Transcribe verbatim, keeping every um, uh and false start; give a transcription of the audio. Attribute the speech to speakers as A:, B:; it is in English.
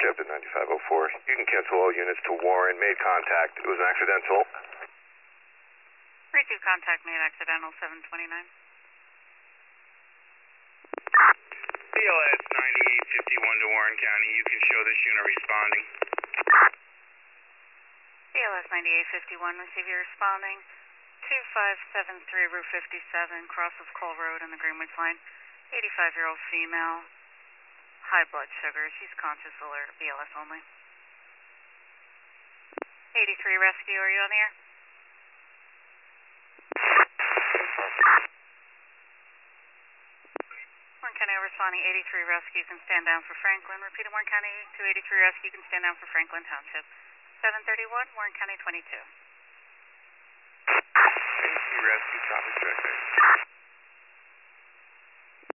A: Captain ninety-five oh four. You can cancel all units to Warren. Made contact. It was an accidental.
B: Receive contact made accidental seven twenty-nine.
C: B L S ninety-eight fifty-one to Warren County. You can show this unit responding.
B: B L S ninety-eight fifty-one, receive you responding. two five seven three Route fifty-seven, cross of Cole Road in the Greenwich line. eighty-five-year-old female. High blood sugar. She's conscious alert. B L S only. eighty-three rescue, are you on the air? Warren County responding. eighty-three rescue, you can stand down for Franklin. Repeating Warren County to eighty-three rescue, you can stand down for Franklin Township. seven thirty-one, Warren County twenty-two.
C: eighty-three rescue, copy, check.